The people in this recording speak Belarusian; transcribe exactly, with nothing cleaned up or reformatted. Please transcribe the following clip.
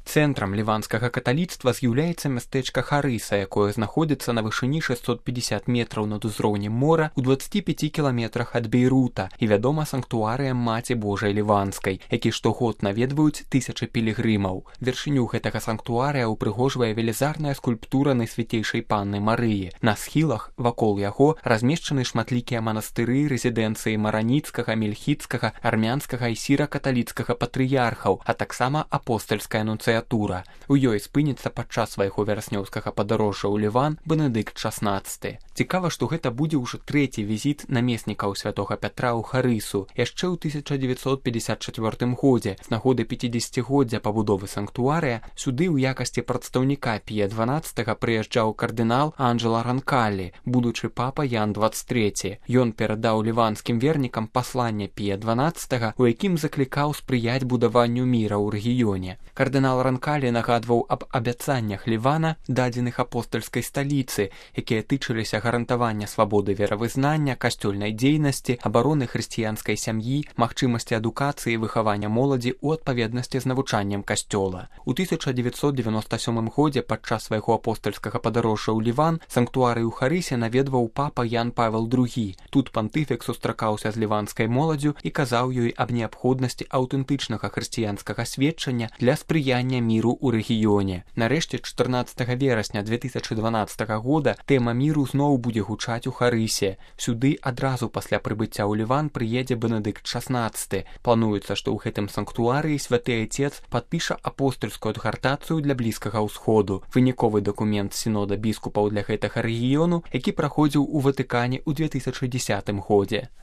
Цэнтрам ліванскага каталіцтва з'яўляецца мястэчка Харыса, якое знаходзіцца на вышыні шэсцьсот пятьдесят метраў над узроўнем мора ў дваццаці пяці кіламетрах ад Бейрута і вядома санктуарыем Маці Божай Ліванскай, які штогод наведваюць тысячы пілігрымаў. Вяршыню гэтага санктуарыя ўпрыгожвае велізарная скульптура Найсвяцейшай Панны Марыі. На схілах вакол яго размешчаны шматлікія манастыры, рэзідэнцыі мараніцкага, мельхіцкага, армянскага і сіра-каталіцкага патрыярхаў, а таксама апостальская нунцыятура. У ёй спыніцца падчас свайго вяраснёўскага падарожжа ў Ліван Бенедыкт шаснаццаты. Цікава, што гэта будзе ўжо трэці візіт намеснікаў святога Пятра ў Харысу. Яшчэ ў тысяча дзевяцьсот пятьдесят чацвёртым годзе, з нагоды пяцідзесяцігоддзя пабудовы санктуарыя, сюды ў якасці прадстаўніка Пія дванаццатага прыязджаў кардынал Анджела Ранкалі, будучы папа Ян дваццаць трэці. Ён перадаў ліванскім вернікам пасланне Пія дванаццатага, у якім заклікаў спрыяць будаванню міра ў рэгіёне. Кардынал Ранкалі нагадваў аб абяцаннях Лівана, дадзеных апостальскай сталіцы, якія тычыліся гарантавання свабоды веравызнання, касцёльнай дзейнасці, абароны хрысціянскай сям'і, магчымасці адукацыі і выхавання моладзі ў адпаведнасці з навучаннем касцёла. У тысяча дзевяцьсот дзевяноста сёмым годзе падчас свайго апостальскага падарожжа ў Ліван санктуарый у Харысе наведваў папа Ян Павел другі. Тут пантыфік сустракаўся з ліванскай моладдзю і казаў ёй аб неабходнасці аўтэнтычнага хрысціянскага сведчання для спрыяння міру ў рэгіёне. Нарэшце, чатырнаццатага верасня две тысячы дванаццатага года тэма міру зноў будзе гучаць у Харысе. Сюды адразу пасля прыбыцця ў Ліван прыедзе Бенедыкт шаснаццаты. Плануецца, што ў гэтым санктуарыі святы Айцец падпіша апостальскую адгартацыю для Блізкага ўсходу, выніковы дакумент сінода біскупаў для гэтага рэгіёну, які праходзіў у Ватыкане ў две тысячы дзесятым годзе.